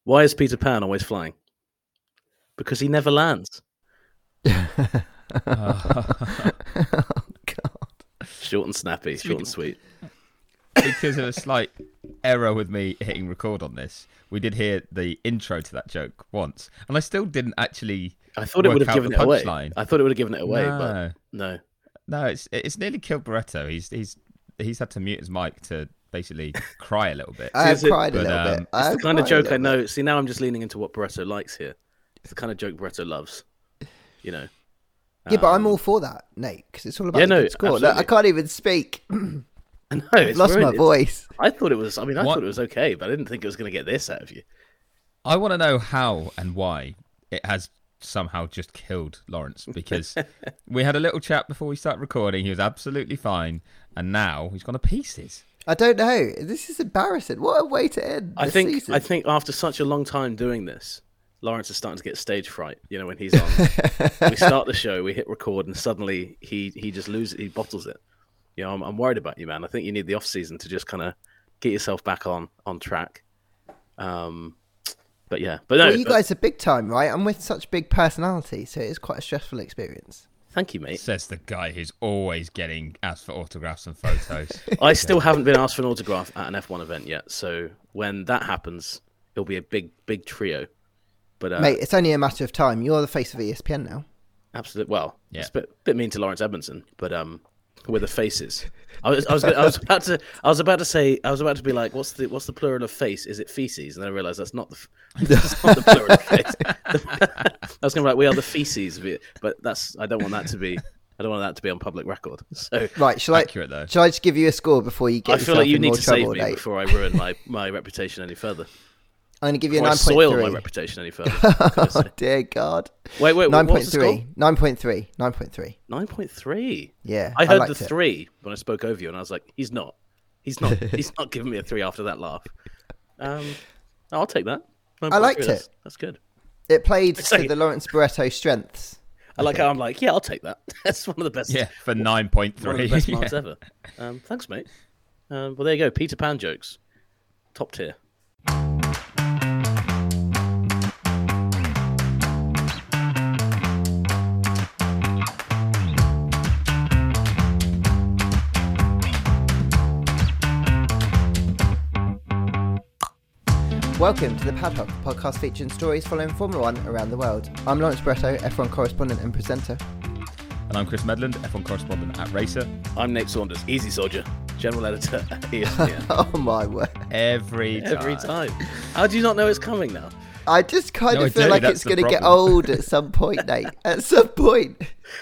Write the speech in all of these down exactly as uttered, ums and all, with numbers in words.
Why is Peter Pan always flying? Because he never lands. oh, God. Short and snappy, short and sweet. Because of a slight error with me hitting record on this, we did hear the intro to that joke once, and I still didn't actually. I thought it would have given it away. Line. I thought it would have given it away, no. but no, no, it's it's nearly killed Barretto. He's he's he's had to mute his mic to basically cry a little bit. I have it, cried a but, little um, bit. It's I the have kind of cried a joke I know. bit. See, now I'm just leaning into what Barretto likes here. It's the kind of joke Barretto loves. You know. Yeah, but I'm Um, all for that, Nate, because it's all about Yeah, the no, good score. Look, absolutely. I can't even speak. No, I've it's lost my ruined. voice. I thought it was. I mean, I What? thought it was okay, but I didn't think it was going to get this out of you. I want to know how and why it has somehow just killed Lawrence, because we had a little chat before we started recording. He was absolutely fine, and now he's gone to pieces. I don't know. This is embarrassing. What a way to end I the think. season. I think after such a long time doing this, Lawrence is starting to get stage fright. You know, when he's on, we start the show, we hit record, and suddenly he he just loses. He bottles it. You know, I'm, I'm worried about you, man. I think you need the off season to just kind of get yourself back on on track. Um, but yeah, but no. Well, you but- guys are big time, right? I'm with such big personality, so it's quite a stressful experience. Thank you, mate. Says the guy who's always getting asked for autographs and photos. I still haven't been asked for an autograph at an F one event yet, so when that happens, it'll be a big, big trio. But uh, Mate, it's only a matter of time. You're the face of E S P N now. absolutely. Well, Yeah. it's a bit, bit mean to Lawrence Edmondson, but um, we're the faces. I was, I was, gonna, I was about to, I was about to say, I was about to be like, what's the, what's the plural of face? Is it feces? And then I realised that's not the, f- that's not the plural of face. I was going to be like, we are the feces of it, but that's, I don't want that to be, I don't want that to be on public record. So Right, shall I, Accurate though. shall I just give you a score before you get I yourself feel like you in need more to trouble, save me Nate? before I ruin my, my reputation any further. I'm going to give you a Before I nine soil point my three. reputation any further. I was gonna Oh, say. dear God. Wait, wait, nine what point was the score? three. nine point three. nine point three. nine point three. Yeah, I heard liked the it. three when I spoke over you, and I was like, he's not. He's not. He's not giving me a three after that laugh. Um, I'll take that. I liked That's, it. that's good. It played It's to like- the Lawrence Barretto strengths. I like how I'm like, yeah, I'll take that. That's one of the best. Yeah, for nine point one of three. the best marks ever. Um, thanks, mate. Um, well, there you go. Peter Pan jokes, top tier. Welcome to the Paddock, the podcast featuring stories following Formula One around the world. I'm Lawrence Barretto, F one correspondent and presenter. And I'm Chris Medland, F one correspondent at Racer. I'm Nate Saunders, Easy Soldier, general editor at E S P N. Oh my word. Every time. Every time. How do you not know it's coming now? I just kind No, I of feel do, like that's it's the going to get problem. old at some point, Nate. At some point.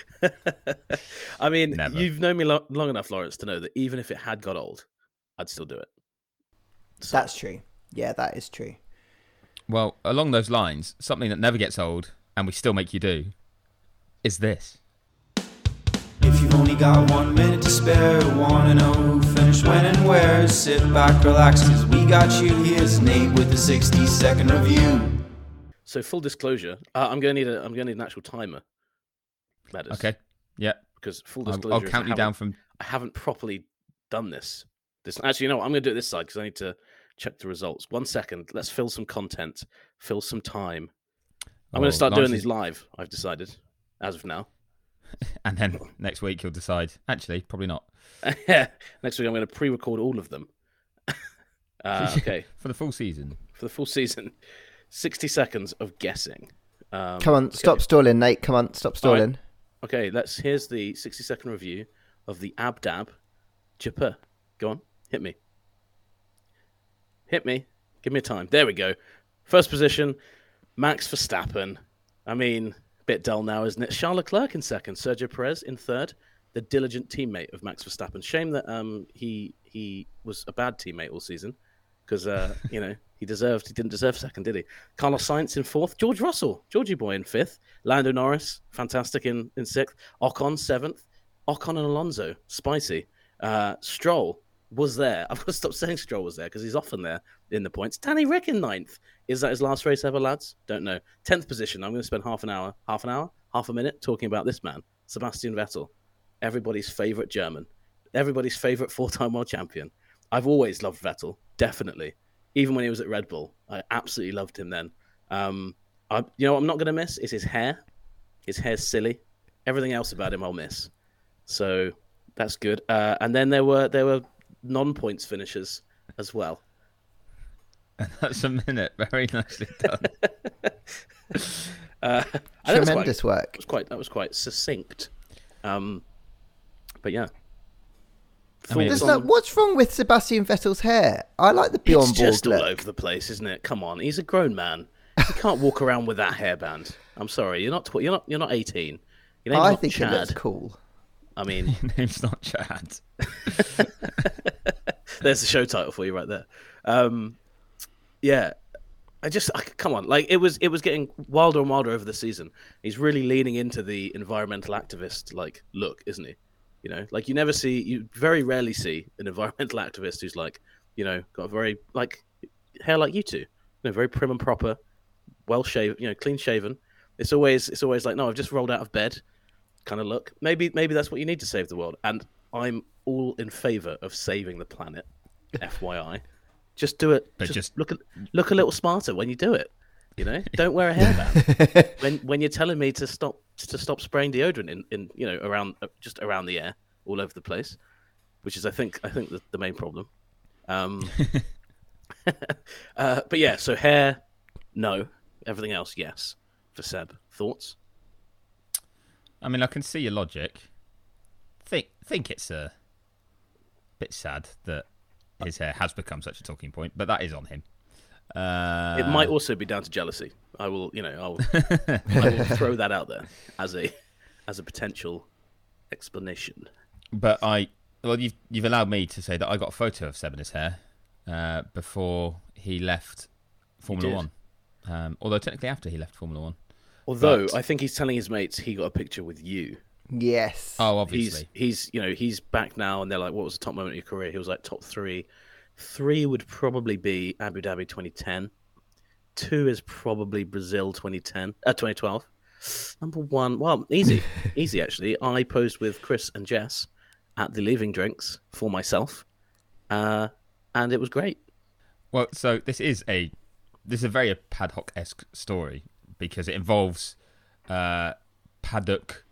I mean, Never. you've known me lo- long enough, Lawrence, to know that even if it had got old, I'd still do it. So, That's true. Yeah, that is true. Well, along those lines, something that never gets old, and we still make you do, is this. If you've only got one minute to spare, wanna know who finished when and where, sit back, relax, cause we got you. Here's Nate with the sixty second review. so full disclosure, uh, I'm going to need a, I'm going to need an actual timer. That is, Okay. Yeah. because full I'll, disclosure, I'll is count I you down haven't- from. I haven't properly done this. This actually, you know what? I'm going to do it this side because I need to check the results. One second. Let's fill some content, fill some time. I'm going Oh, to start Lawrence doing is- these live. I've decided, as of now. And then next week you'll decide. Actually, probably not. Next week, I'm going to pre-record all of them. uh, okay, For the full season. for the full season, sixty seconds of guessing. Um, Come on, okay. stop stalling, Nate. Come on, stop All right. stalling. Okay, let's. Here's the sixty second review of the Abdab Japa. Go on, hit me. Hit me. Give me a time. There we go. First position, Max Verstappen. I mean, bit dull now, isn't it? Charles Leclerc in second, Sergio Perez in third. The diligent teammate of Max Verstappen. Shame that um he he was a bad teammate all season because uh you know he deserved he didn't deserve second, did he? Carlos Sainz in fourth. George Russell, Georgie boy in fifth. Lando Norris, fantastic in in sixth. Ocon seventh. Ocon and Alonso, spicy. Uh, Stroll was there. I've got to stop saying Stroll was there because he's often there in the points. Danny Rick in ninth. Is that his last race ever, lads? Don't know. Tenth position. I'm going to spend half an hour, half an hour, half a minute talking about this man, Sebastian Vettel. Everybody's favourite German. Everybody's favourite four-time world champion. I've always loved Vettel, definitely. even when he was at Red Bull. I absolutely loved him then. Um, I, you know what I'm not going to miss is his hair. His hair's silly. Everything else about him I'll miss. So that's good. Uh, and then there were there were non-points finishers as well. And that's a minute. Very nicely done. uh, Tremendous quite, work. That was quite that was quite succinct. Um, but yeah. I mean, There's Thoughts no, on- what's wrong with Sebastian Vettel's hair? I like the Bjorn It's Borg just all look. over the place, isn't it? Come on, he's a grown man. You can't walk around with that hairband. I'm sorry, you're not. Tw- you're not. You're not eighteen. Your name's I not think Chad. it looks cool. I mean, Your name's not Chad. there's the show title for you right there. Um, yeah, I just I, come on. Like it was. It was getting wilder and wilder over the season. He's really leaning into the environmental activist like look, isn't he? You know, like you never see. You very rarely see an environmental activist who's like, you know, got a very like hair like you two. You know, very prim and proper, well shaven. You know, clean shaven. It's always it's always like, no, I've just rolled out of bed, kind of look. Maybe maybe that's what you need to save the world. And I'm all in favour of saving the planet. F Y I, just do it. But just, just- look a, look a little smarter when you do it. You know, don't wear a hairband when when you're telling me to stop to stop spraying deodorant in, in you know around just around the air all over the place, which is I think I think the, the main problem. Um, uh, but yeah, so hair, no. Everything else, yes. For Seb, thoughts? I mean, I can see your logic. Think think it's a bit sad that his hair has become such a talking point, but that is on him. Uh, It might also be down to jealousy. I will, you know, I'll, I will throw that out there as a as a potential explanation. But I, well, you've you've allowed me to say that I got a photo of Seb in his hair uh, before he left Formula did. One. Um, although technically after he left Formula One. Although But- I think he's telling his mates he got a picture with you. Yes. Oh, He's obviously. he's you know he's back now, and they're like, what was the top moment of your career? He was like top three. Three would probably be Abu Dhabi twenty ten. Two is probably Brazil twenty ten, uh, twenty twelve. Number one, well, easy, easy actually. I posed with Chris and Jess at the Leaving Drinks for myself, uh, and it was great. Well, so this is a this is a very Paddock-esque story because it involves uh, paddock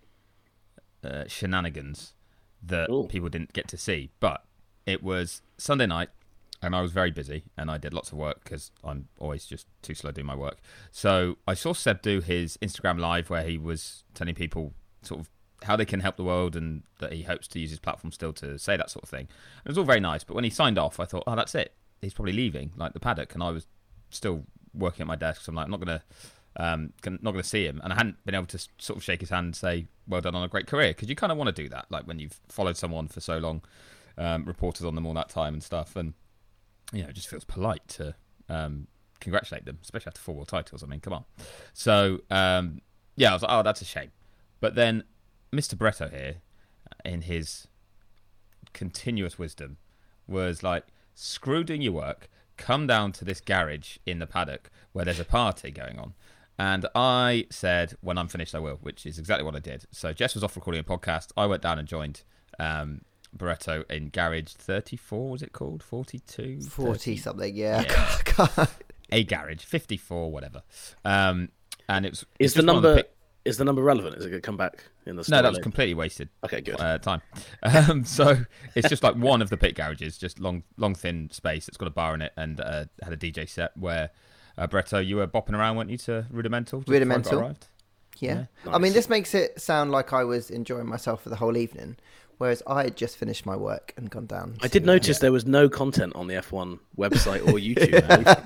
uh, shenanigans that Ooh. people didn't get to see. But it was Sunday night, and I was very busy, and I did lots of work because I'm always just too slow doing my work. So I saw Seb do his Instagram live where he was telling people sort of how they can help the world and that he hopes to use his platform still to say that sort of thing. It was all very nice, but when he signed off, I thought, oh, that's it. He's probably leaving, like the paddock, and I was still working at my desk, so I'm like, I'm not gonna, um, gonna, not gonna see him, and I hadn't been able to sort of shake his hand and say, well done on a great career, because you kind of want to do that, like when you've followed someone for so long, um, reported on them all that time and stuff, and you know, it just feels polite to um, congratulate them, especially after four world titles. I mean, come on. So um, yeah, I was like, oh, that's a shame. But then Mister Bretto here, in his continuous wisdom, was like, screw doing your work, come down to this garage in the paddock where there's a party going on. And I said, when I'm finished, I will, which is exactly what I did. So Jess was off recording a podcast. I went down and joined um, Barretto in garage thirty-four, was it called? forty-two? forty thirty? something, yeah. Yeah. God. A garage, fifty-four, whatever. Um, and it was... Is it's the just one of number pic- is the number relevant? Is it going to come back in the story? No, that was later? completely wasted. Okay, good. Uh, time. Um, so it's just like one of the pit garages, just long, long, thin space. It's got a bar in it and uh, had a D J set where uh, Bretto, you were bopping around, weren't you, to Rudimental? just before I got Rudimental. arrived? Yeah. Yeah. I mean, Nice. this makes it sound like I was enjoying myself for the whole evening, whereas I had just finished my work and gone down. I to, did uh, notice there was no content on the F one website or YouTube.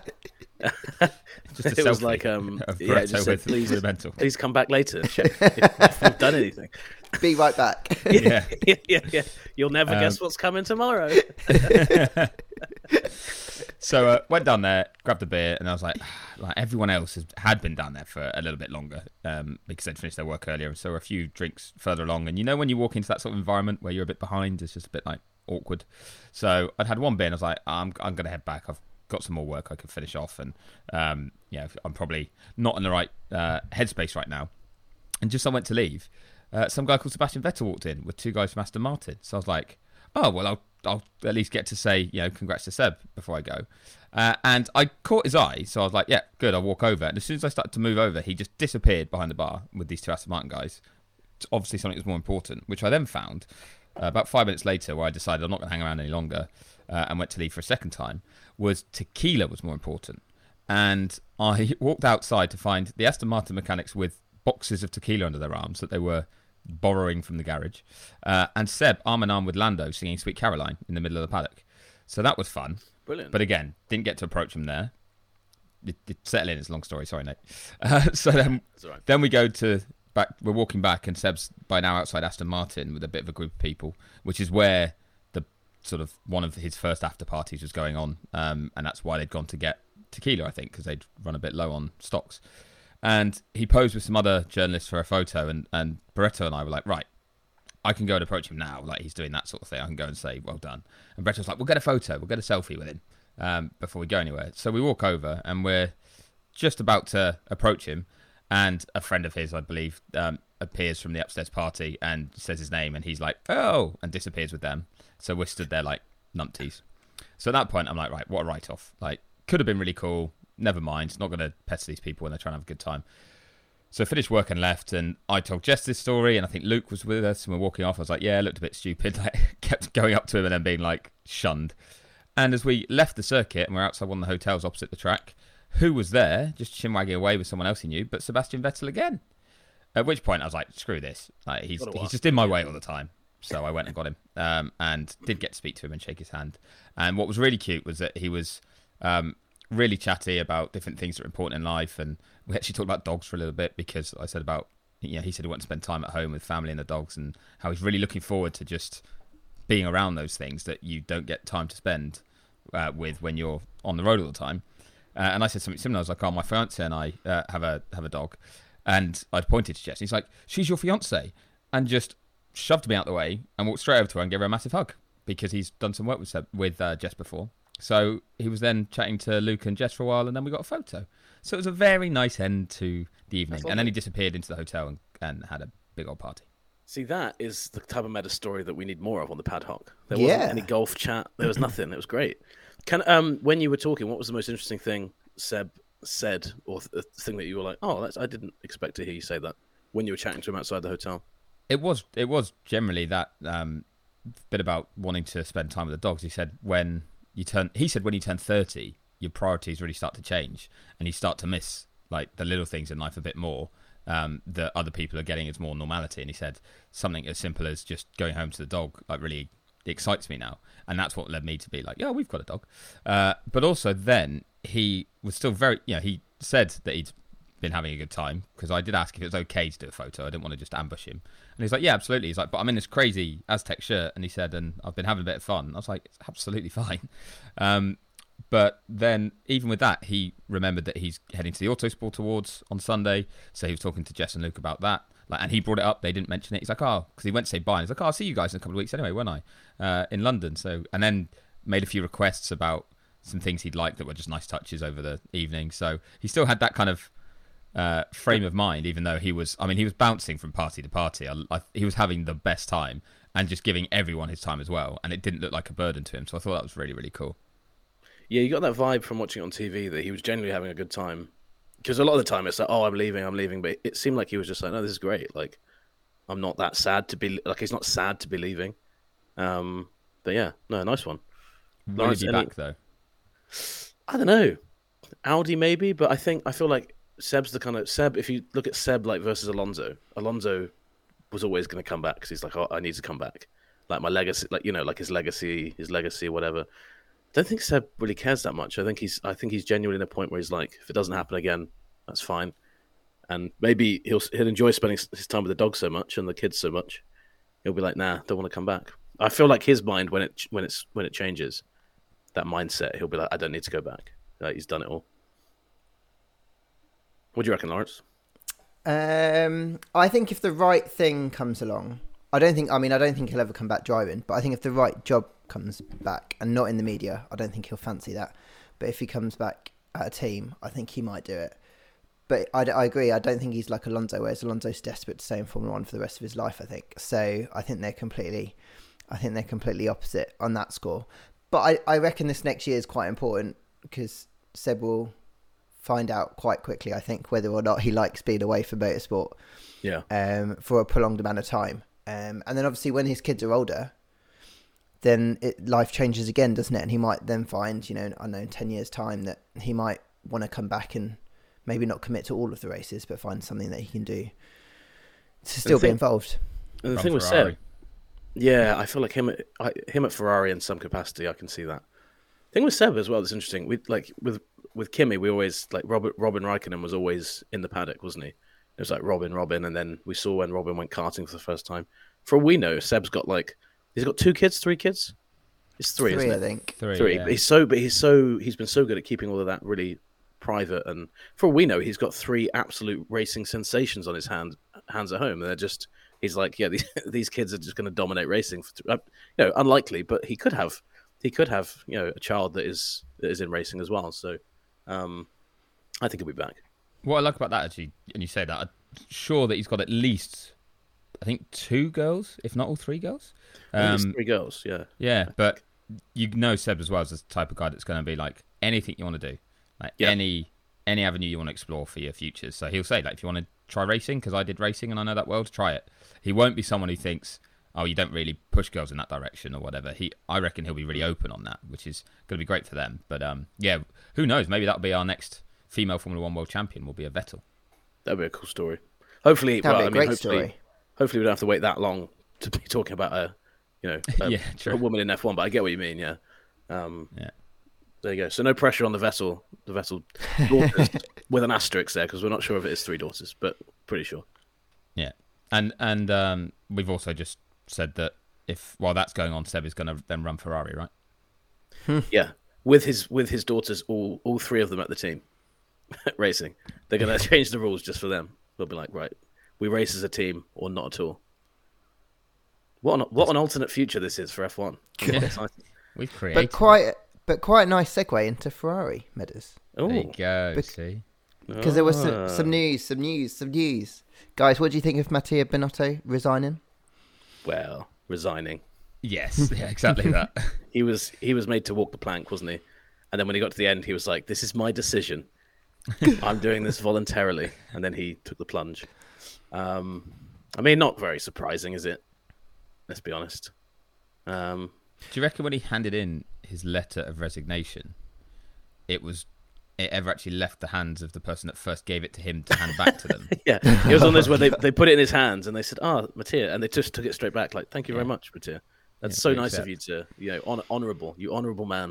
Just a It was selfie like, um, of yeah, it Bretto just said, with please- Rudimental. Please come back later. Check if you've done anything. Be right back. Yeah. yeah, yeah, yeah. You'll never Um, guess what's coming tomorrow. So uh, went down there, grabbed a beer, and I was like, like everyone else has, had been down there for a little bit longer um, because they'd finished their work earlier. So a few drinks further along, and you know when you walk into that sort of environment where you're a bit behind, it's just a bit like awkward. So I'd had one beer, and I was like, I'm I'm gonna head back. I've got some more work I can finish off, and um, yeah, I'm probably not in the right uh, headspace right now. And just as I went to leave, uh, some guy called Sebastian Vettel walked in with two guys from Aston Martin. So I was like, oh, well, I'll I'll at least get to say, you know, congrats to Seb before I go. Uh, and I caught his eye, so I was like, yeah, good, I'll walk over. And as soon as I started to move over, he just disappeared behind the bar with these two Aston Martin guys. It's obviously something that was more important, which I then found uh, about five minutes later, where I decided I'm not going to hang around any longer uh, and went to leave for a second time, was tequila was more important. And I walked outside to find the Aston Martin mechanics with boxes of tequila under their arms that they were borrowing from the garage, uh, and Seb arm in arm with Lando singing Sweet Caroline in the middle of the paddock. So that was fun. Brilliant. But again, didn't get to approach him there. It, it, settle in, it's a long story. Sorry, Nate. Uh, so then, right. then we go to back. We're walking back, and Seb's by now outside Aston Martin with a bit of a group of people, which is where the sort of one of his first after parties was going on, um, and that's why they'd gone to get tequila, I think, because they'd run a bit low on stocks. And he posed with some other journalists for a photo, and, and Barretto and I were like, right, I can go and approach him now. Like, he's doing that sort of thing. I can go and say, well done. And Barretto was like, we'll get a photo. We'll get a selfie with him um, before we go anywhere. So we walk over, and we're just about to approach him. And a friend of his, I believe, um, appears from the upstairs party and says his name. And he's like, oh, and disappears with them. So we're stood there like numpties. So at that point, I'm like, right, what a write-off. Like, could have been really cool. Never mind, not going to pester these people when they're trying to have a good time. So I finished work and left, and I told Jess this story, and I think Luke was with us, and we're walking off. I was like, yeah, it looked a bit stupid. Like, kept going up to him and then being like shunned. And as we left the circuit and we're outside one of the hotels opposite the track, who was there, just chinwagging away with someone else he knew, but Sebastian Vettel again. At which point I was like, screw this. Like, he's he's just in my way all the time. So I went and got him, um, and did get to speak to him and shake his hand. And what was really cute was that he was Um, really chatty about different things that are important in life, and we actually talked about dogs for a little bit, because I said about, you know, he said he wanted to spend time at home with family and the dogs, and how he's really looking forward to just being around those things that you don't get time to spend uh, with when you're on the road all the time. Uh, and I said something similar. I was like, oh, my fiance and I uh, have a have a dog, and I'd pointed to Jess, and he's like, she's your fiance, and just shoved me out the way and walked straight over to her and gave her a massive hug, because he's done some work with Seb, with uh, Jess before. So he was then chatting to Luke and Jess for a while, and then we got a photo. So it was a very nice end to the evening. And then he disappeared into the hotel and, and had a big old party. See, that is the type of meta story that we need more of on the Paddock. There Yeah. wasn't any golf chat. There was nothing. It was great. Can um, when you were talking, what was the most interesting thing Seb said, or the thing that you were like, oh, that's, I didn't expect to hear you say that, when you were chatting to him outside the hotel? It was it was generally that um, bit about wanting to spend time with the dogs. He said when you turn, he said when you turn thirty, your priorities really start to change, and you start to miss like the little things in life a bit more um, that other people are getting as more normality. And he said something as simple as just going home to the dog like really excites me now, and that's what led me to be like, yeah, we've got a dog. Uh, but also then he was still very, you know, he said that he'd been having a good time, because I did ask if it was okay to do a photo. I didn't want to just ambush him, and he's like, yeah, absolutely. He's like, but I'm in this crazy Aztec shirt, and he said, and I've been having a bit of fun. I was like, it's absolutely fine. Um, but then even with that, he remembered that he's heading to the Autosport Awards on Sunday, so he was talking to Jess and Luke about that. Like, and he brought it up. They didn't mention it. He's like, oh, because he went to say bye. And he's like, oh, I'll see you guys in a couple of weeks anyway, won't I? Uh, in London. So, and then made a few requests about some things he'd like that were just nice touches over the evening. So he still had that kind of uh, frame of mind, even though he was, I mean, he was bouncing from party to party. I, I, he was having the best time and just giving everyone his time as well. And it didn't look like a burden to him. So I thought that was really, really cool. Yeah, you got that vibe from watching it on T V that he was genuinely having a good time. Because a lot of the time it's like, oh, I'm leaving, I'm leaving. But it seemed like he was just like, no, this is great. Like, I'm not that sad to be, like, he's not sad to be leaving. Um, but yeah, no, nice one. Will Lawrence, he be any... back, though? I don't know. Audi maybe, but I think, I feel like Seb's the kind of, Seb, if you look at Seb like versus Alonso, Alonso was always going to come back because he's like, oh, I need to come back. Like my legacy, like, you know, like his legacy, his legacy, whatever. I don't think Seb really cares that much. I think he's I think he's genuinely in a point where he's like, if it doesn't happen again, that's fine. And maybe he'll he'll enjoy spending his time with the dog so much and the kids so much. He'll be like, nah, don't want to come back. I feel like his mind when it when it's when it changes, that mindset, he'll be like, I don't need to go back. Like, he's done it all. What do you reckon, Lawrence? Um, I think if the right thing comes along, I don't think. I mean, I don't think he'll ever come back driving. But I think if the right job comes back and not in the media, I don't think he'll fancy that. But if he comes back at a team, I think he might do it. But I, I agree. I don't think he's like Alonso, whereas Alonso's desperate to stay in Formula One for the rest of his life, I think. So I think they're completely I think they're completely opposite on that score. But I, I reckon this next year is quite important because Seb will find out quite quickly, I think, whether or not he likes being away from motorsport Yeah. um, for a prolonged amount of time. Um, and then obviously when his kids are older, then it, life changes again, doesn't it? And he might then find, you know, I don't know, in ten years' time that he might want to come back and maybe not commit to all of the races, but find something that he can do to still thing- be involved. And the From thing with Ferrari. Seb, yeah, I feel like him at I, him at Ferrari in some capacity. I can see that. Thing with Seb as well that's interesting. We like with with Kimi, we always like Robert Robin Raikkonen was always in the paddock, wasn't he? It was like Robin, Robin, and then we saw when Robin went karting for the first time. For all we know, Seb's got like he's got two kids, three kids. It's three, Three, isn't I it? think. Three. Three. yeah. But he's so, but he's so, he's been so good at keeping all of that really private. And for all we know, he's got three absolute racing sensations on his hand, hands at home. And they're just, he's like, yeah, these, these kids are just going to dominate racing. For, uh, you know, unlikely, but he could have, he could have, you know, a child that is that is in racing as well. So, um, I think he'll be back. What I like about that, actually, and you say that, I'm sure that he's got at least, I think, two girls, if not all three girls. I think it's Um, three girls, yeah. yeah, but you know Seb as well as the type of guy that's going to be like, anything you want to do, like Yeah. any any avenue you want to explore for your futures. So he'll say, like, if you want to try racing, because I did racing and I know that world, try it. He won't be someone who thinks, oh, you don't really push girls in that direction or whatever. He, I reckon he'll be really open on that, which is going to be great for them. But um, yeah, who knows? Maybe that'll be our next female Formula One world champion. Will be a Vettel. That'd be a cool story. Hopefully, That'd well, be a I mean, great hopefully, story. hopefully we don't have to wait that long to be talking about a, you know, a, Yeah, true. a woman in F one. But I get what you mean. Yeah. Um, Yeah. There you go. So no pressure on the vessel, the vessel daughters with an asterisk there because we're not sure if it is three daughters, but pretty sure. Yeah, and and um, we've also just said that if while that's going on, Seb is going to then run Ferrari, right? Yeah, with his with his daughters, all all three of them at the team racing. They're going to change the rules just for them. They'll be like, right, we race as a team or not at all. What an, what an alternate future this is for F one. I'm quite excited. We've created. But quite, but quite a nice segue into Ferrari, Meadows. Oh, There you go. Bec- see, Because there was some, Ah. some news, some news, some news. Guys, what do you think of Mattia Binotto resigning? well, resigning. yes, yeah, exactly that. He was he was made to walk the plank, wasn't he? And then when he got to the end, he was like, "This is my decision. I'm doing this voluntarily." And then he took the plunge. Um, I mean, not very surprising, is it? Let's be honest. Um, Do you reckon when he handed in his letter of resignation, it was it ever actually left the hands of the person that first gave it to him to hand back to them? yeah, it was on those where they, they put it in his hands and they said, "Ah, Mattia," and they just took it straight back. Like, "Thank you very Yeah. much, Mattia. That's Yeah, so we nice accept. of you to, you know, honor, honorable. You honorable man."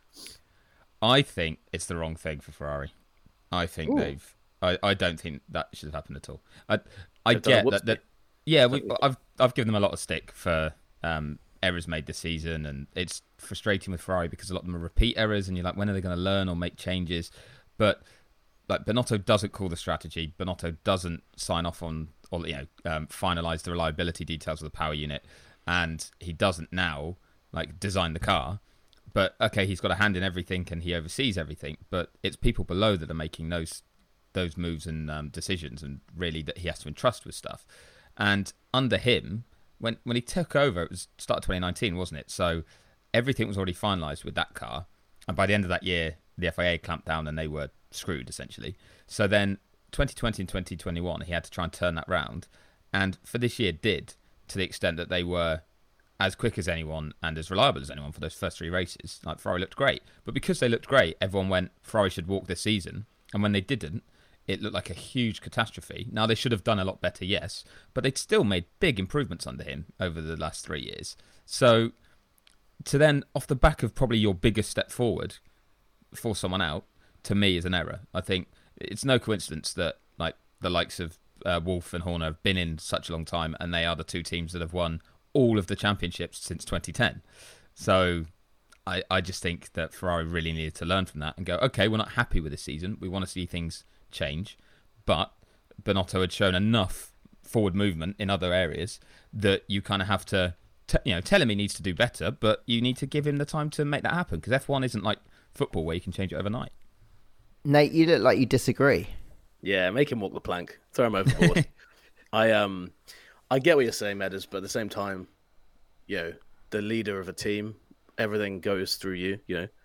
I think it's the wrong thing for Ferrari. I think Ooh. they've. I, I don't think that should have happened at all. I I They've done a get that. whoopsie. that yeah, we, I've I've given them a lot of stick for um, errors made this season, and it's frustrating with Ferrari because a lot of them are repeat errors, and you're like, when are they going to learn or make changes? But like Binotto doesn't call the strategy. Binotto doesn't sign off on or you know um, finalize the reliability details of the power unit, and he doesn't now like design the car. But okay, he's got a hand in everything and he oversees everything. But it's people below that are making those those moves and um, decisions, and really that he has to entrust with stuff. And under him, when when he took over, it was start of twenty nineteen, wasn't it? So everything was already finalised with that car. And by the end of that year, the F I A clamped down and they were screwed essentially. So then twenty twenty and twenty twenty-one, he had to try and turn that round. And for this year, did to the extent that they were as quick as anyone and as reliable as anyone for those first three races. Like Ferrari looked great, but because they looked great, everyone went Ferrari should walk this season. And when they didn't, it looked like a huge catastrophe. Now they should have done a lot better, yes, but they'd still made big improvements under him over the last three years. So to then, off the back of probably your biggest step forward, force someone out, to me is an error. I think it's no coincidence that like the likes of uh, Wolff and Horner have been in such a long time, and they are the two teams that have won all of the championships since twenty ten. So I, I just think that Ferrari really needed to learn from that and go, okay, we're not happy with this season. We want to see things change. But Binotto had shown enough forward movement in other areas that you kind of have to, t- you know, tell him he needs to do better, but you need to give him the time to make that happen, because F one isn't like football where you can change it overnight. Nate, you look like you disagree. Yeah, make him walk the plank. Throw him overboard. I um, I get what you're saying, Meadows, but at the same time, you know, the leader of a team. Everything goes through you, you know.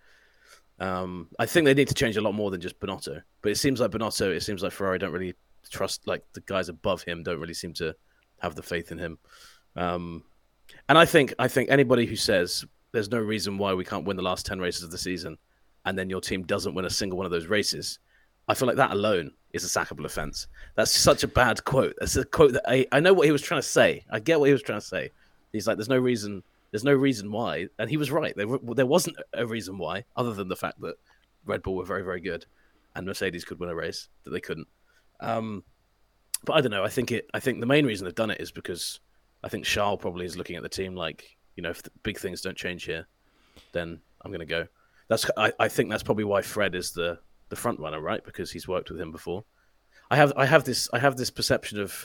Um, I think they need to change a lot more than just Binotto. But it seems like Binotto, it seems like Ferrari don't really trust, like the guys above him don't really seem to have the faith in him. Um, and I think I think anybody who says there's no reason why we can't win the last ten races of the season, and then your team doesn't win a single one of those races, I feel like that alone is a sackable offence. That's such a bad quote. That's a quote that I, I know what he was trying to say. I get what he was trying to say. He's like, there's no reason... There's no reason why, and he was right. There, there wasn't a reason why, other than the fact that Red Bull were very, very good, and Mercedes could win a race that they couldn't. Um, but I don't know. I think it. I think the main reason they've done it is because I think Charles probably is looking at the team like, you know, if the big things don't change here, then I'm going to go. That's. I, I think that's probably why Fred is the, the front runner, right? Because he's worked with him before. I have. I have this. I have this perception of.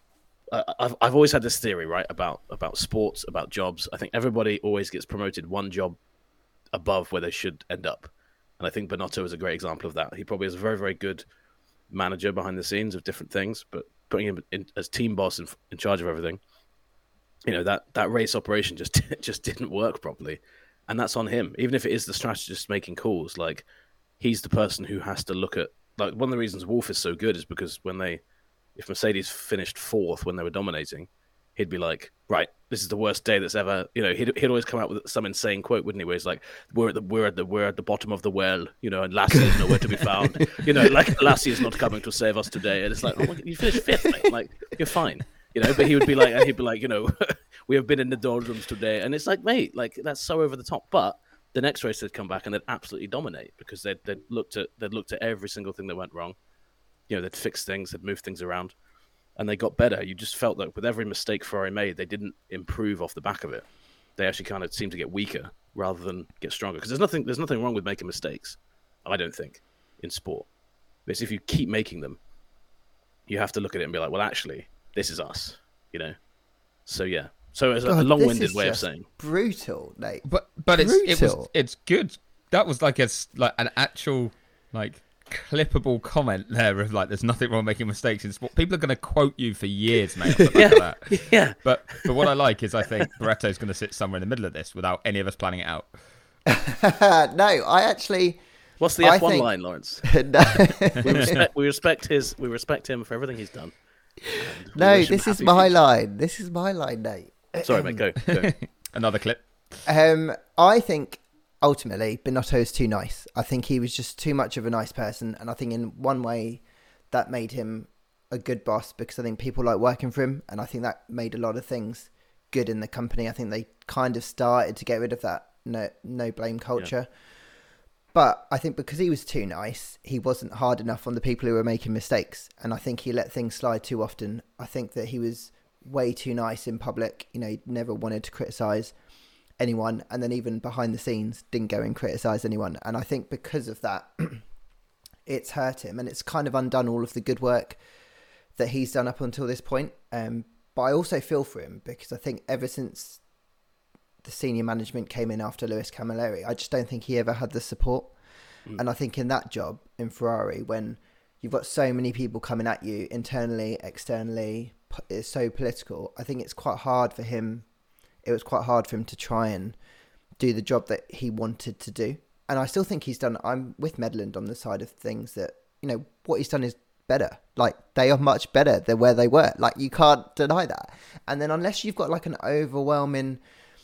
I've I've always had this theory, right, about about sports, about jobs. I think everybody always gets promoted one job above where they should end up, and I think Binotto is a great example of that. He probably is a very, very good manager behind the scenes of different things, but putting him in, as team boss in, in charge of everything, you know, that, that race operation just just didn't work properly, and that's on him. Even if it is the strategist making calls, like he's the person who has to look at. Like one of the reasons Wolff is so good is because when they. If Mercedes finished fourth when they were dominating, he'd be like, right, this is the worst day that's ever, you know, he'd, he'd always come out with some insane quote, wouldn't he? Where he's like, we're at the, we're at the, we're at the bottom of the well, you know, and Lassie is nowhere to be found. You know, like Lassie is not coming to save us today. And it's like, oh my God, you finished fifth, mate. Like, you're fine. You know, but he would be like, and he'd be like, you know, we have been in the doldrums today. And it's like, mate, like that's so over the top. But the next race they'd come back and they'd absolutely dominate because they'd, they'd looked at, they'd looked at every single thing that went wrong. You know, they'd fix things, they'd move things around. And they got better. You just felt that with every mistake Ferrari made, they didn't improve off the back of it. They actually kind of seemed to get weaker rather than get stronger. Because there's nothing, there's nothing wrong with making mistakes, I don't think, in sport. But if you keep making them, you have to look at it and be like, well, actually, this is us, you know? So, yeah. So it's a God, this this long-winded is way of just saying. Brutal, mate. But but it's it was Brutal. it's good. That was like a s- like an actual like clippable comment there of like there's nothing wrong with making mistakes in sport. People are going to quote you for years, mate, off the back Yeah. of that. Yeah. But but what I like is I think Barretto's going to sit somewhere in the middle of this without any of us planning it out. No, I actually. What's the I F one think- line, Lawrence? no, We respect, we respect his. We respect him for everything he's done. And we no wish him this is happy my future. line. This is my line, Nate. Sorry, mate. Go. go. Another clip. Um, I think ultimately Binotto is too nice. I think he was just too much of a nice person, and I think in one way that made him a good boss because I think people like working for him, and I think that made a lot of things good in the company. I think they kind of started to get rid of that no no blame culture. Yeah. But I think because he was too nice, he wasn't hard enough on the people who were making mistakes, and I think he let things slide too often. I think that he was way too nice in public. You know, he never wanted to criticise anyone, and then even behind the scenes didn't go and criticise anyone. And I think because of that, it's hurt him, and it's kind of undone all of the good work that he's done up until this point. Um, but I also feel for him because I think ever since the senior management came in after Lewis Camilleri, I just don't think he ever had the support. Mm. And I think in that job in Ferrari, when you've got so many people coming at you internally, externally, it's so political, I think it's quite hard for him. It was quite hard for him to try and do the job that he wanted to do. And I still think he's done, I'm with Medland on the side of things that, you know, what he's done is better. Like, they are much better than where they were. Like, you can't deny that. And then unless you've got like an overwhelming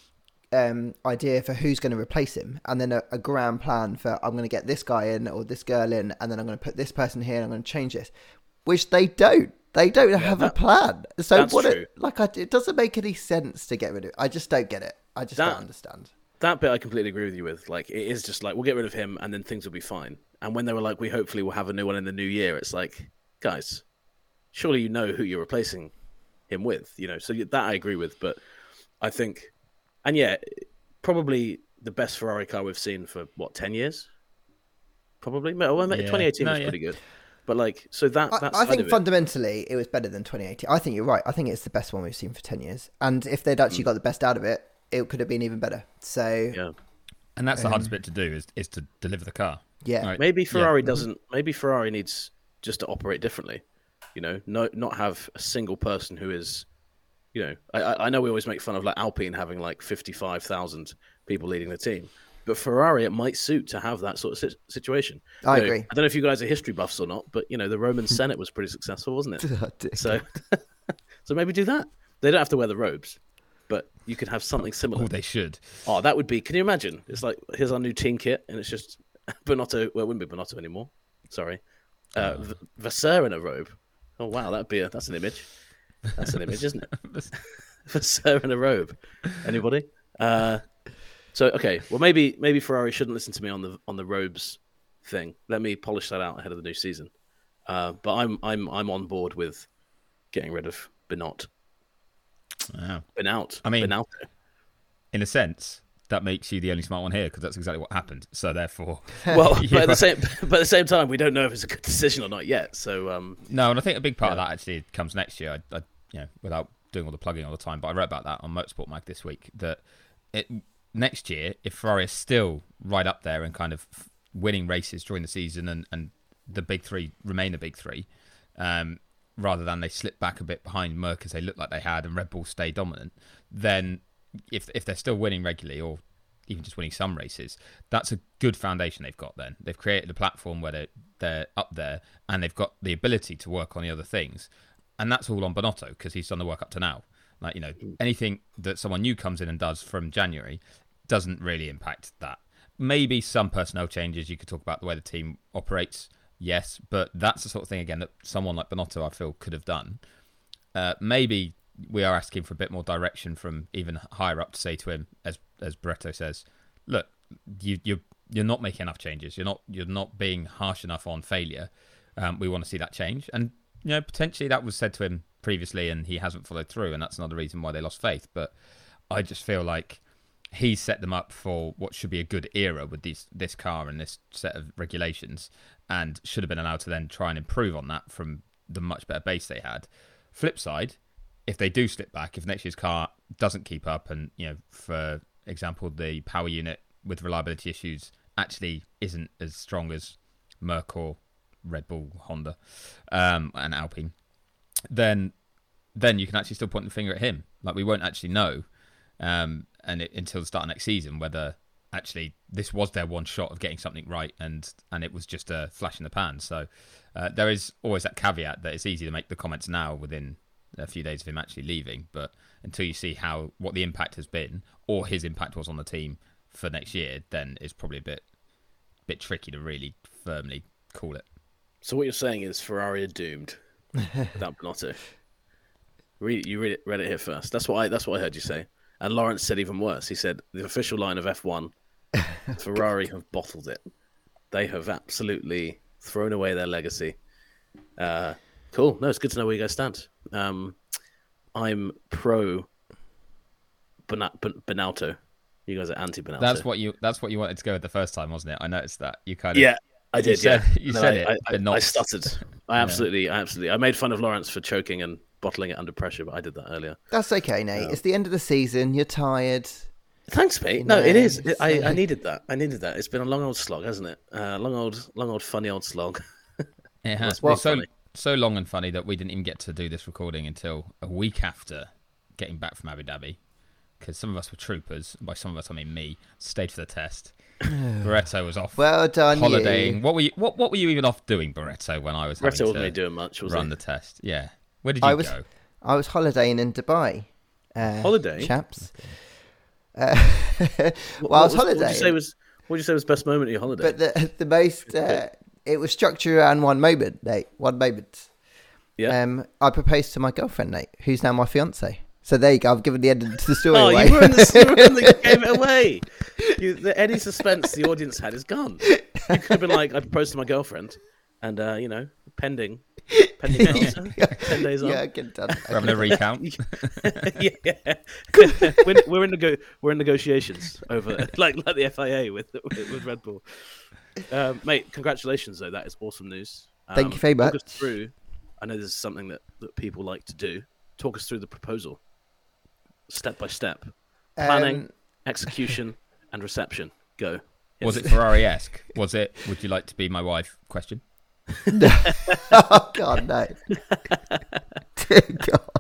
um, idea for who's going to replace him, and then a, a grand plan for, I'm going to get this guy in or this girl in, and then I'm going to put this person here and I'm going to change this, which they don't. They don't yeah, have that, a plan. So what? It, like, I, it doesn't make any sense to get rid of it. I just don't get it. I just that, don't understand. That bit I completely agree with you with. Like, it is just like, we'll get rid of him and then things will be fine. And when they were like, we hopefully will have a new one in the new year, it's like, guys, surely you know who you're replacing him with, you know? So that I agree with, but I think, and yeah, probably the best Ferrari car we've seen for, what, ten years? Probably? Well, maybe yeah. twenty eighteen no, was yeah. pretty good. But like, so that that's I, I think fundamentally it. it was better than twenty eighteen. I think you're right. I think it's the best one we've seen for ten years. And if they'd actually mm. got the best out of it, it could have been even better. So yeah. And that's the um, hardest bit to do is, is to deliver the car. Yeah. Right. Maybe Ferrari yeah. doesn't, maybe Ferrari needs just to operate differently. You know, no, not have a single person who is, you know, I, I know we always make fun of like Alpine having like fifty-five thousand people leading the team, but Ferrari, it might suit to have that sort of situation. I You know, agree. I don't know if you guys are history buffs or not, but you know, the Roman Senate was pretty successful, wasn't it? So, so maybe do that. They don't have to wear the robes, but you could have something similar. Oh, they should. Oh, that would be. Can you imagine? It's like, here's our new team kit, and it's just Bonotto. Well, it wouldn't be Bonotto anymore. Sorry, uh, Oh. V- Vasseur in a robe. Oh wow, that'd be a. That's an image. That's an image, isn't it? Vasseur in a robe. Anybody? Uh, so okay, well maybe maybe Ferrari shouldn't listen to me on the on the robes thing. Let me polish that out ahead of the new season. Uh, but I'm I'm I'm on board with getting rid of Binot. Wow. Binout. I mean- Binotto. In a sense, that makes you the only smart one here because that's exactly what happened. So therefore, Well, you but at the are- same but at the same time, we don't know if it's a good decision or not yet. So um, no, and I think a big part Yeah. of that actually comes next year. I, I, you know, without doing all the plugging all the time, but I wrote about that on Motorsport Mag this week. That it next year, if Ferrari is still right up there and kind of winning races during the season, and, and the big three remain the big three, um, rather than they slip back a bit behind Merc as they look like they had, and Red Bull stay dominant, then if if they're still winning regularly or even just winning some races, that's a good foundation they've got then. They've created a platform where they're, they're up there and they've got the ability to work on the other things. And that's all on Bonotto because he's done the work up to now. Like, you know, anything that someone new comes in and does from January doesn't really impact that. Maybe some personnel changes. You could talk about the way the team operates, yes, but that's the sort of thing, again, that someone like Bonotto, I feel, could have done. Uh, maybe we are asking for a bit more direction from even higher up to say to him, as as Barretto says, look, you, you're you're not making enough changes. You're not you're not being harsh enough on failure. Um, we want to see that change. And you know, potentially that was said to him previously, and he hasn't followed through, and that's another reason why they lost faith. But I just feel like he set them up for what should be a good era with these this car and this set of regulations, and should have been allowed to then try and improve on that from the much better base they had. Flip side, if they do slip back, if next year's car doesn't keep up, and you know, for example, the power unit with reliability issues actually isn't as strong as Merc or Red Bull, Honda, um, and Alpine, then then you can actually still point the finger at him. Like, we won't actually know um, and it, until the start of next season whether actually this was their one shot of getting something right, and and it was just a flash in the pan. So uh, there is always that caveat that it's easy to make the comments now within a few days of him actually leaving, but until you see how what the impact has been or his impact was on the team for next year, then it's probably a bit bit tricky to really firmly call it. So what you're saying is Ferrari are doomed without Binotto. Read, you read it, read it here first. That's what I. That's what I heard you say. And Lawrence said even worse. He said the official line of F one, Ferrari have bottled it. They have absolutely thrown away their legacy. Uh, cool. No, it's good to know where you guys stand. Um, I'm pro Bena- Ben- Benauto. You guys are anti Benauto. That's what you. That's what you wanted to go with the first time, wasn't it? I noticed that you kind of. Yeah, I did. You said, yeah, you No, said I, it, I, but I, not. I stuttered. I absolutely, I absolutely. I made fun of Lawrence for choking and bottling it under pressure, but I did that earlier. That's okay, Nate. Yeah. It's the end of the season. You're tired. Thanks, mate. You No, know, it is. it's, I, uh, I needed that. I needed that. It's been a long old slog, hasn't it? Uh, long old, long old, funny old slog. It has. That's Well, pretty so funny. so long and funny that we didn't even get to do this recording until a week after getting back from Abu Dhabi, because some of us were troopers. By some of us, I mean me. Stayed for the test. Barretto was off Well done, holidaying. you. What were you? What What were you even off doing, Barretto? When I was Retto having wasn't to really doing much, was run he? the test. Yeah. Where did you I was go? I was holidaying in Dubai. Uh, Holiday? chaps. Uh, What- well, I was what What did holidaying, you say was? What did you say was best moment of your holiday? but the the most uh, it was structured around one moment, Nate. One moment. yeah. Um, I proposed to my girlfriend, Nate, who's now my fiance. So there you go. I've given the end of the story Oh, away. you were in the, you were in the you gave it away. You, the, any suspense the audience had is gone. You could have been like, I proposed to my girlfriend, and uh, you know, pending, pending answer, ten days on. yeah, get done. We're having a recount. yeah, we're, we're in nego- we're in negotiations over like like the F I A with with, with Red Bull. Um, mate, congratulations though. That is awesome news. Um, Thank you very talk much. us through. I know this is something that, that people like to do. Talk us through the proposal, step by step, planning, Um, execution, and reception. Go. Was Yes. it Ferrari-esque? Was it? Would you like to be my wife? Question. oh God, no. Dear God.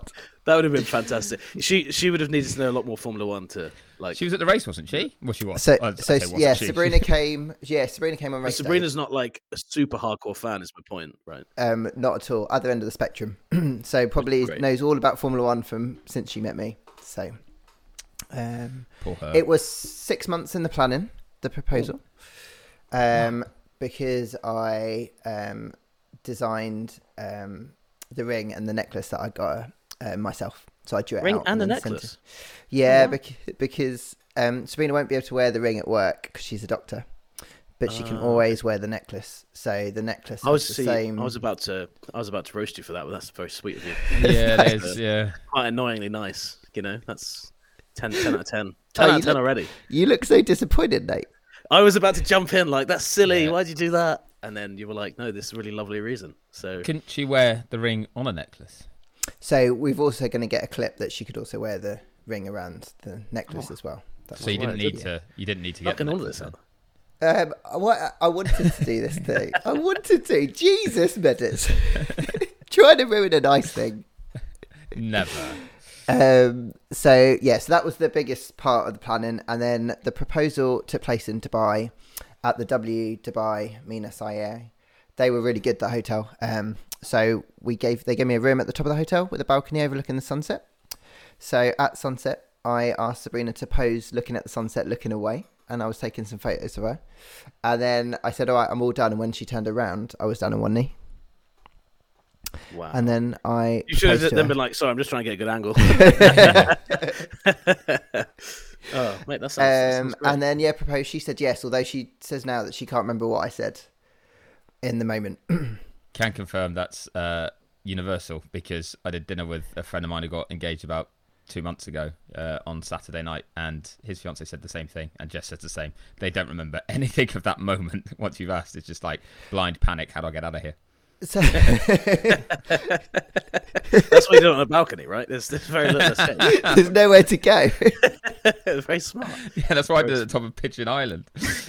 That would have been fantastic. She she would have needed to know a lot more Formula One to like. She was at the race, wasn't she? Well, she was. So, I- I so say wasn't yeah, she? Sabrina came. Yeah, Sabrina came on race day. Sabrina's not like a super hardcore fan. Is my point, right? Um, not at all. Other end of the spectrum. So probably Great. knows all about Formula One from since she met me. So, um, Poor her. it was six months in the planning, the proposal, um, because I um, designed um, the ring and the necklace that I got uh, myself. So I drew it Ring out and the then sent necklace. it. Yeah, Oh, wow. bec- because um, Sabrina won't be able to wear the ring at work because she's a doctor, but she can Ah, always wear the necklace. So the necklace I was has the see, same. I was about to I was about to roast you for that, but that's very sweet of you. Yeah, that is, yeah. Quite annoyingly nice. You know, that's ten, ten out of ten. ten Oh, out you of ten look- already. You look so disappointed, Nate. I was about to jump in like that's silly. Yeah. Why'd you do that? And then you were like, no, this is a really lovely reason. So Couldn't she wear the ring on a necklace? So we've also going to get a clip that she could also wear the ring around the necklace Oh. as well. That's So you Right, didn't need yeah. to. You didn't need to get the fucking all of necklace. this then. out. Um, what I wanted to do this thing. I wanted to. Jesus, Meadows. Trying to ruin a nice thing. Never. Um, so yeah, so that was the biggest part of the planning, and then the proposal took place in Dubai at the W Dubai Mina Sayer. They were really good, that hotel. Um, so we gave they gave me a room at the top of the hotel with a balcony overlooking the sunset. So at sunset, I asked Sabrina to pose looking at the sunset, looking away, and I was taking some photos of her. And then I said, "All right, I'm all done." And when she turned around, I was down on one knee. Wow. And then I you should have proposed to then her. been like, sorry, I'm just trying to get a good angle. Oh, mate, that sounds, that Um, sounds great. and then yeah, proposed. She said yes, although she says now that she can't remember what I said in the moment. Can confirm that's uh, universal because I did dinner with a friend of mine who got engaged about two months ago uh, on Saturday night, and his fiance said the same thing, and Jess said the same. They don't remember anything of that moment. Once you've asked, it's just like blind panic. How do I get out of here? So That's what you do on a balcony, right? There's, there's very little escape. there's nowhere to go. Very smart. Yeah, that's what I did at the top of Pigeon Island.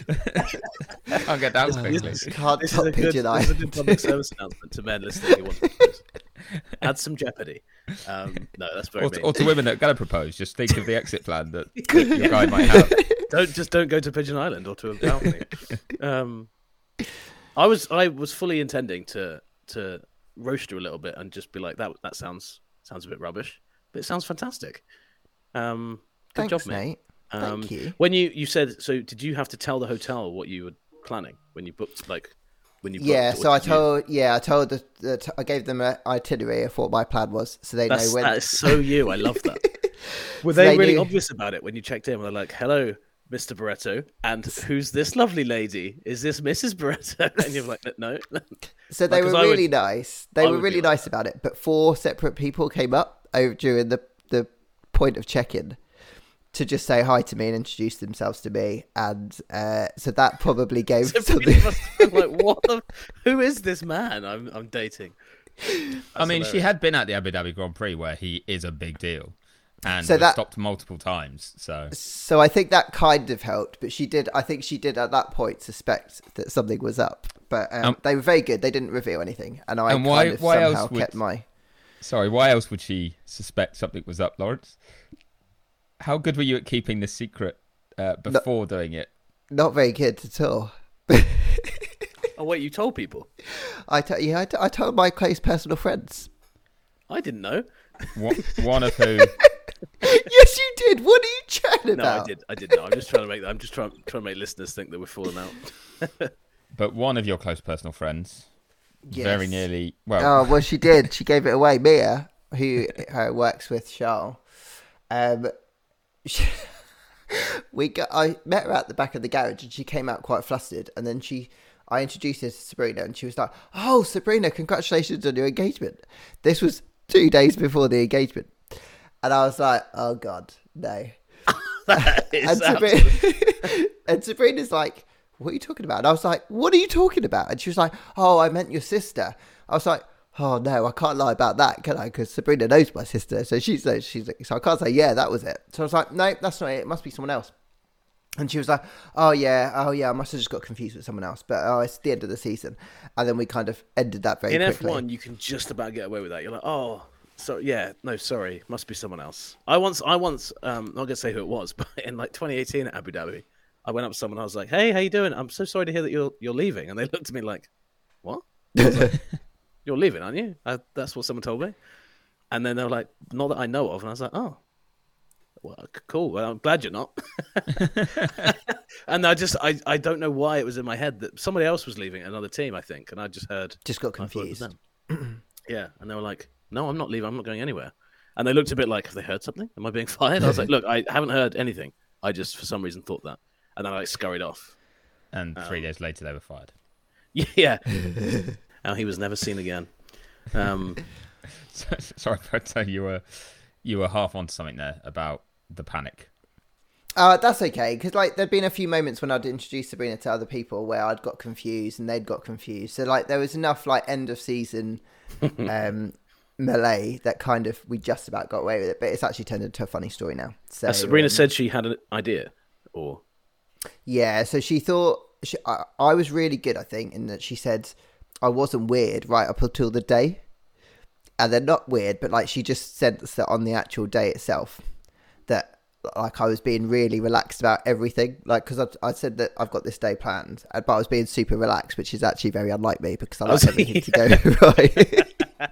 Can't get down quickly. Can't This is, top a good, Pigeon this is a Eye. good public service announcement to men listening who want to propose. Add some jeopardy. Um, no, that's very Or to, mean. or to women that are going to propose, just think of the exit plan that your guy might have. Don't just don't go to Pigeon Island or to a balcony. um, I was I was fully intending to to roast you a little bit and just be like that. That sounds sounds a bit rubbish, but it sounds fantastic. Um, good Thanks, job, mate. Nate. Um, Thank you. When you you said so, did you have to tell the hotel what you were planning when you booked? Like when you booked, Yeah, or so I did you- told yeah I told the, the t- I gave them an itinerary of what my plan was, so they That's, know when. that is so you. I love that. Were So they, they really knew- obvious about it when you checked in? Were they like, "Hello, Mister Barretto, and who's this lovely lady? Is this Missus Barretto?" And you're like, "No." So they Like, 'cause were I would- really nice. They I were would be really like nice about it. But four separate people came up over during the the point of check-in to just say hi to me and introduce themselves to me, and uh, so that probably gave So something. people must have been like, "What? The, who is this man I'm I'm dating?" I That's mean, she hilarious. had been at the Abu Dhabi Grand Prix where he is a big deal and So was that- stopped multiple times. So So I think that kind of helped, but she did. I think she did at that point suspect that something was up. But um, Um, they were very good. They didn't reveal anything, and I And why- kind of why somehow else would- kept my. sorry, why else would she suspect something was up, Lawrence? How good were you at keeping this secret uh, before doing it? Not very good at all. Oh wait, you told people? I t- yeah, I, t- I told my close personal friends. I didn't know. One, one of who? Yes, you did. What are you chatting No, about? I did. I did know. I'm just trying to make. I'm just trying trying to make listeners think that we're falling out. But one of your close personal friends, Yes. very nearly. Well, Oh well, she did. She gave it away. Mia, who uh, works with Charles, um, she, we got. I met her at the back of the garage, and she came out quite flustered. And then she, I introduced her to Sabrina, and she was like, "Oh, Sabrina, congratulations on your engagement." This was two days before the engagement, and I was like, "Oh God, no." That is and, absolute- Sabrina, and Sabrina's like, "What are you talking about?" And I was like, "What are you talking about?" And she was like, "Oh, I meant your sister." I was like, "Oh no, I can't lie about that, can I?" Because Sabrina knows my sister, so she's she's like, so I can't say yeah, that was it. So I was like, "No, that's not it. It must be someone else." And she was like, "Oh yeah, oh yeah, I must have just got confused with someone else." But oh, it's the end of the season, and then we kind of ended that very in F quickly. one, you can just about get away with that. You're like, oh, So yeah, no, sorry, must be someone else. I once, I once, um, not gonna say who it was, but in like twenty eighteen at Abu Dhabi, I went up to someone. I was like, "Hey, how you doing? I'm so sorry to hear that you're you're leaving." And they looked at me like, "What? I was like, you're leaving, aren't you?" I, that's what someone told me. And then they were like, "Not that I know of." And I was like, "Oh, well, cool. Well, I'm glad you're not." And I just, I, I don't know why it was in my head that somebody else was leaving another team, I think, and I just heard, Just got I thought it was confused. them. Yeah, and they were like, "No, I'm not leaving. I'm not going anywhere." And they looked a bit like, "Have they heard something? Am I being fired?" I was like, "Look, I haven't heard anything. I just, for some reason, thought that." And then I like, scurried off. And three Um, days later, they were fired. Yeah. And he was never seen again. Um, Sorry, but you were you were half onto something there about the panic. Uh, that's okay, because like there'd been a few moments when I'd introduced Sabrina to other people where I'd got confused and they'd got confused. So like there was enough like end of season um, melee that kind of we just about got away with it, but it's actually turned into a funny story now. So as Sabrina um, said she had an idea, or yeah, so she thought she, I, I was really good, I think, in that she said I wasn't weird right up until the day, and they're not weird, but like she just sensed that on the actual day itself that. Like I was being really relaxed about everything, like because I, I said that I've got this day planned, but I was being super relaxed, which is actually very unlike me because I like was- everything to go right.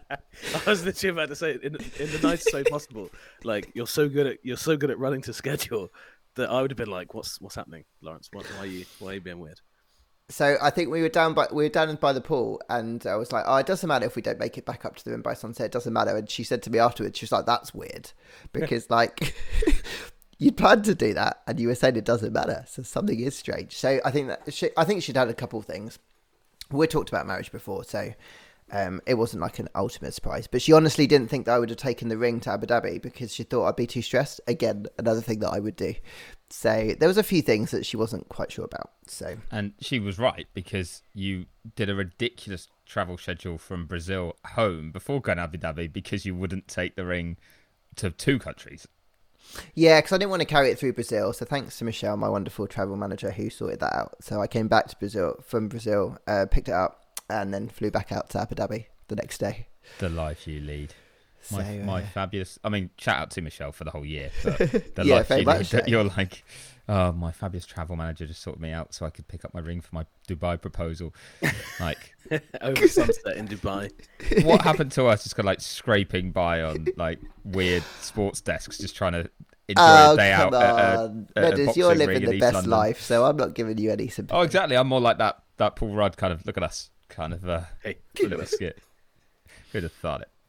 I was literally about to say in, in the nicest way possible. Like you're so good at you're so good at running to schedule that I would have been like, "What's what's happening, Lawrence? What, why are you why are you being weird?" So I think we were down by we were down by the pool, and I was like, "Oh, it doesn't matter if we don't make it back up to the room by sunset. It doesn't matter." And she said to me afterwards, she was like, "That's weird," because like. You'd planned to do that, and you were saying it doesn't matter, so something is strange. So I think that she, I think she'd had a couple of things. We talked about marriage before, so um, it wasn't like an ultimate surprise. But she honestly didn't think that I would have taken the ring to Abu Dhabi because she thought I'd be too stressed. Again, another thing that I would do. So there was a few things that she wasn't quite sure about. So And she was right, because you did a ridiculous travel schedule from Brazil home before going to Abu Dhabi because you wouldn't take the ring to two countries. yeah, because I didn't want to carry it through Brazil. So thanks to Michelle, my wonderful travel manager, who sorted that out. So I came back to Brazil from Brazil, uh, picked it up, and then flew back out to Abu Dhabi the next day. The life you lead. My, So, my uh, fabulous... I mean, shout out to Michelle for the whole year. But the Yeah, life very you much lead, so. that you're like, oh, my fabulous travel manager just sorted me out so I could pick up my ring for my Dubai proposal. Like, Over sunset in Dubai. what happened to us is kind of like scraping by on like weird sports desks, just trying to enjoy Oh, a day come out at a, on. at a Meadows, boxing you're ring living in the East best London. life, so I'm not giving you any sympathy. Oh, exactly. I'm more like that that Paul Rudd kind of, look at us, kind of uh, Hey, bit of a skit. Who'd have thought it?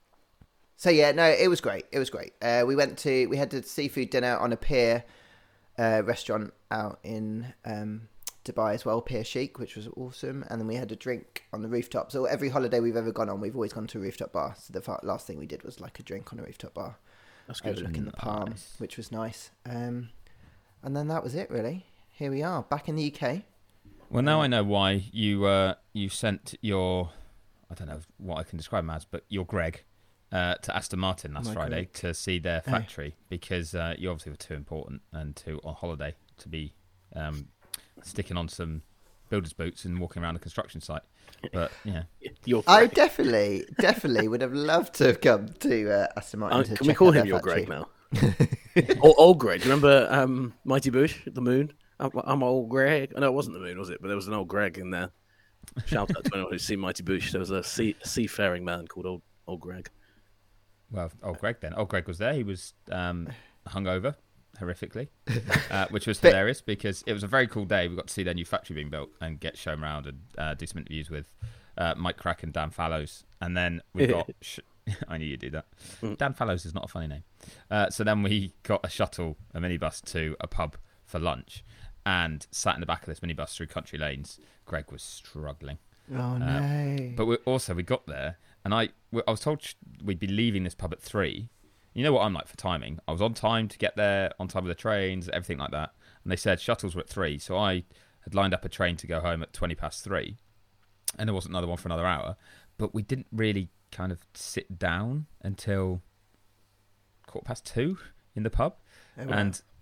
So yeah, no, it was great. It was great. Uh, we went to, we had a seafood dinner on a pier uh, restaurant out in um, Dubai as well, Pier Chic, which was awesome. And then we had a drink on the rooftop. So every holiday we've ever gone on, we've always gone to a rooftop bar. So the fa- last thing we did was like a drink on a rooftop bar, that's good. overlooking the Palm, Nice. which was nice. Um, and then that was it, really. Here we are, back in the U K. Well, now I know why you uh, you sent your, I don't know what I can describe him as, but your Greg uh, to Aston Martin last My Friday Greg. to see their Oh. factory because uh, you obviously were too important and too on holiday to be um, sticking on some builder's boots and walking around a construction site. But yeah, You're I Greg. definitely, definitely would have loved to have come to uh, Aston Martin Uh, to can we check call out him their your factory. Greg now? or old Greg? Do you remember um, Mighty Boosh, the Moon? I'm, I'm old Greg. No, it wasn't the Moon, was it? But there was an old Greg in there. Shout out to anyone who's seen Mighty Boosh. There was a sea, seafaring man called old old Greg. well, old Greg then. Old Greg was there. He was um, hungover horrifically, uh, which was But- hilarious because it was a very cool day. We got to see their new factory being built and get shown around and uh, do some interviews with uh, Mike Crack and Dan Fallows. And then we got... Sh- I knew you'd do that. Dan Fallows is not a funny name. Uh, so then we got a shuttle, a minibus to a pub for lunch and sat in the back of this minibus through country lanes. Greg was struggling. Oh no! But we also, we got there and I, I was told we'd be leaving this pub at three. You know what I'm like for timing. I was on time to get there, on time with the trains, everything like that. And they said shuttles were at three. So I had lined up a train to go home at twenty past three. And there wasn't another one for another hour. But we didn't really kind of sit down until quarter past two in the pub. Oh, wow. And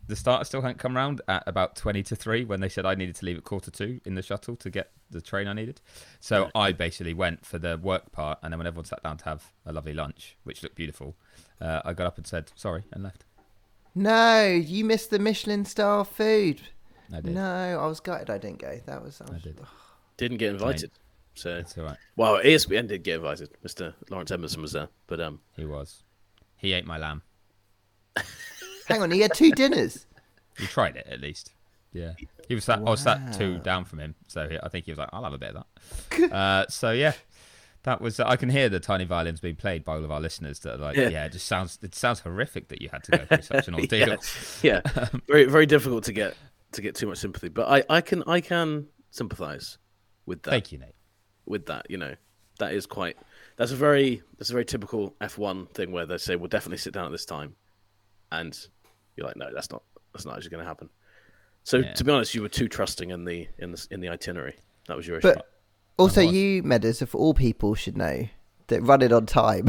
the starter still hadn't come round at about twenty to three when they said I needed to leave at quarter two in the shuttle to get the train I needed. So Right. I basically went for the work part, and then when everyone sat down to have a lovely lunch, which looked beautiful, uh, I got up and said sorry and left. No, you missed the Michelin star food. I did. No, I was gutted I didn't go. That was. I I was did. Didn't get invited. So, It's all right. well, E S P N did get invited. Mister Lawrence Emerson was there, but um, He was. He ate my lamb. Hang on, he had two dinners. He tried it at least. Yeah. He was sat, I was sat two Wow. down from him, so he, I think he was like, "I'll have a bit of that." uh, so yeah, that was. I can hear the tiny violins being played by all of our listeners. That are like, Yeah. yeah, it just sounds. It sounds horrific that you had to go through such an ordeal. yeah, very very difficult to get to get too much sympathy. But I, I can I can sympathise with that. Thank you, Nate. With that, you know, that is quite. That's a very that's a very typical F one thing where they say we'll definitely sit down at this time, and you're like, no, that's not that's not actually going to happen. So Yeah. to be honest, you were too trusting in the in the in the itinerary. That was your issue. But also, was. you, Meadows, of all people, should know that running on time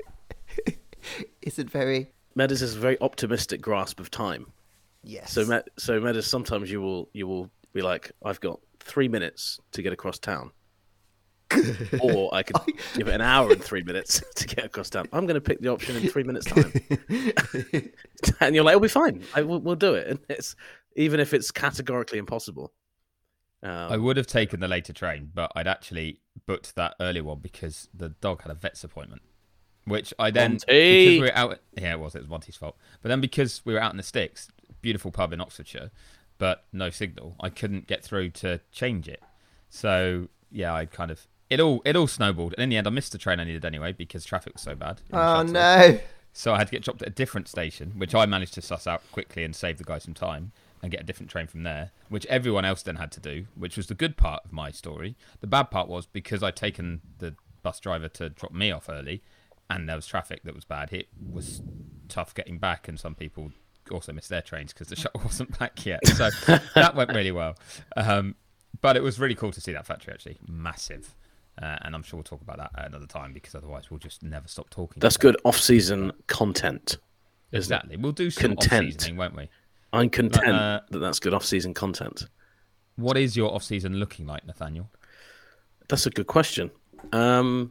isn't very. Meadows has a very optimistic grasp of time. Yes. So Med- so Meadows, sometimes you will you will be like, I've got three minutes to get across town. Or I could give it an hour and three minutes to get across town. I'm going to pick the option in three minutes' time, and you're like, "It'll be fine. I, we'll, we'll do it." And it's even if it's categorically impossible. Um, I would have taken the later train, but I'd actually booked that earlier one because the dog had a vet's appointment, which I then Monty! because we were out. Yeah, it was. It was Monty's fault. But then because we were out in the sticks, beautiful pub in Oxfordshire, but no signal, I couldn't get through to change it. So yeah, I kind of it all it all snowballed, and in the end, I missed the train I needed anyway because traffic was so bad. in the Oh shuttle. no! So I had to get dropped at a different station, which I managed to suss out quickly and save the guy some time and get a different train from there, which everyone else then had to do, which was the good part of my story. The bad part was because I'd taken the bus driver to drop me off early and there was traffic that was bad, it was tough getting back, and some people also missed their trains because the shuttle wasn't back yet. So that went really well. Um, but it was really cool to see that factory, actually. Massive. Uh, and I'm sure we'll talk about that at another time because otherwise we'll just never stop talking. that's about good off-season content. it. Exactly. We'll do some Content. off-seasoning, won't we? I'm content Uh, that that's good off-season content. What is your off-season looking like, Nathaniel? That's a good question. Um,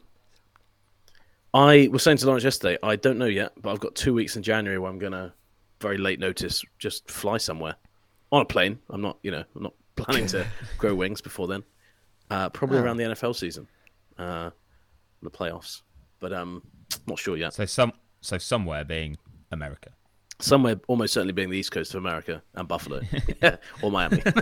I was saying to Lawrence yesterday, I don't know yet, but I've got two weeks in January where I'm gonna, very late notice, just fly somewhere on a plane. I'm not, you know, I'm not planning to grow wings before then. Uh, probably Oh. around the N F L season, uh, the playoffs, but um, not sure yet. So some, so somewhere being America. Somewhere, almost certainly being the East Coast of America and Buffalo, or Miami. uh,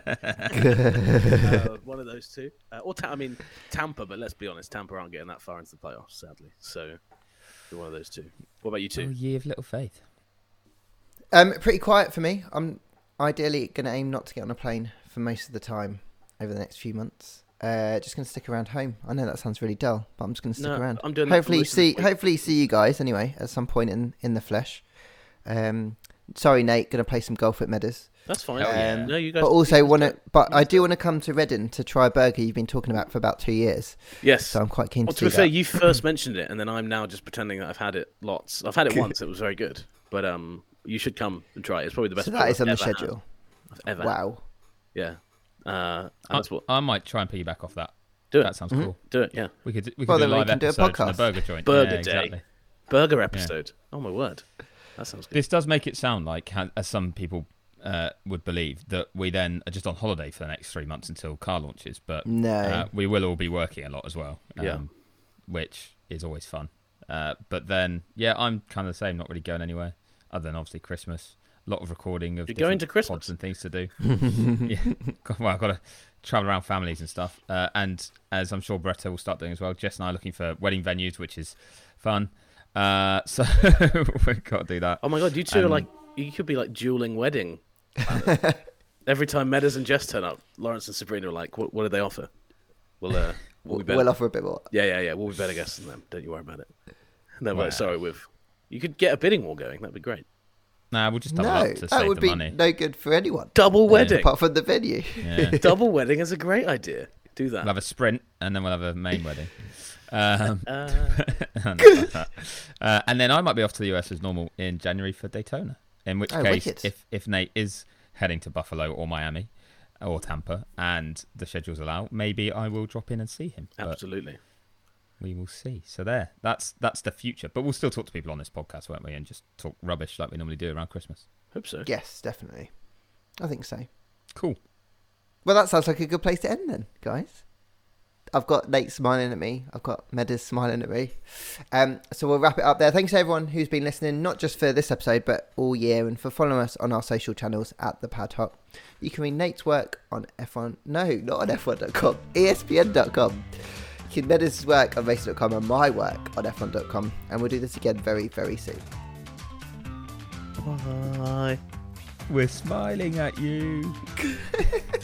one of those two, uh, or ta- I mean Tampa. But let's be honest, Tampa aren't getting that far into the playoffs, sadly. So, be one of those two. What about you Oh, two? ye of little faith. Um, pretty quiet for me. I'm ideally going to aim not to get on a plane for most of the time over the next few months. Uh, just going to stick around home. I know that sounds really dull, but I'm just going to stick No, around. I'm doing that for hopefully most of the see week. hopefully see you guys anyway at some point in, in the flesh. Um, sorry, Nate. Going to play some golf at Meadows. That's fine. Hell yeah. no, you guys. But also you guys want do to. it. But I do want to come to Reading to try a burger you've been talking about for about two years. Yes. So I'm quite keen Well, to to be see fair, that. you first mentioned it, and then I'm now just pretending that I've had it lots. I've had it once. It was very good, but um, you should come and try it. It's probably the best. So burger that is on the I've ever had. schedule. I've ever had. Wow. Yeah. Uh, and I, that's what. I might try and piggyback off that. Do it. That sounds Mhm. cool. Do it. Yeah. We could we could Well, do a then we live can do a episode from the podcast. burger joint. Burger yeah, day. exactly. Burger episode. Oh my word. That sounds good. This does make it sound like, ha- as some people uh, would believe, that we then are just on holiday for the next three months until car launches. But No. uh, we will all be working a lot as well, um, Yeah. which is always fun. Uh, but then, yeah, I'm kind of the same, not really going anywhere, other than obviously Christmas. A lot of recording of You're going different to Christmas? pods and things to do. yeah. Well, I've got to travel around families and stuff. Uh, and as I'm sure Bretta will start doing as well, Jess and I are looking for wedding venues, which is fun. Uh, so we've got to do that. Oh my god, you two are Um, like you could be like dueling wedding. planners. Every time Meadows and Jess turn up, Lawrence and Sabrina are like, "What, what do they offer?" We'll, uh, we'll be better. We'll offer a bit more. yeah, yeah, yeah. We'll be better guests than them. Don't you worry about it. And they're Wow. like, "Sorry, we've." You could get a bidding war going. That'd be great. Nah, we'll just double No, up to that save would the be money. no good for anyone. Double wedding. Apart from the venue. Yeah. Double wedding is a great idea. Do that. We'll have a sprint and then we'll have a main wedding. Um, Uh, uh, and then I might be off to the U S as normal in January for Daytona. In which Oh, case, wicked. if if Nate is heading to Buffalo or Miami or Tampa and the schedules allow, maybe I will drop in and see him. But Absolutely. we will see. So there, that's that's the future. But we'll still talk to people on this podcast, won't we? And just talk rubbish like we normally do around Christmas. Hope so. Yes, definitely. I think so. Cool. Well, that sounds like a good place to end then, guys. I've got Nate smiling at me. I've got Meadows smiling at me. Um, so we'll wrap it up there. Thanks to everyone who's been listening, not just for this episode, but all year, and for following us on our social channels at The Pad Hop. You can read Nate's work on F one. No, not on F one dot com. E S P N dot com. You can Meadows' work on Racing dot com and my work on F one dot com. And we'll do this again very, very soon. Bye. We're smiling at you.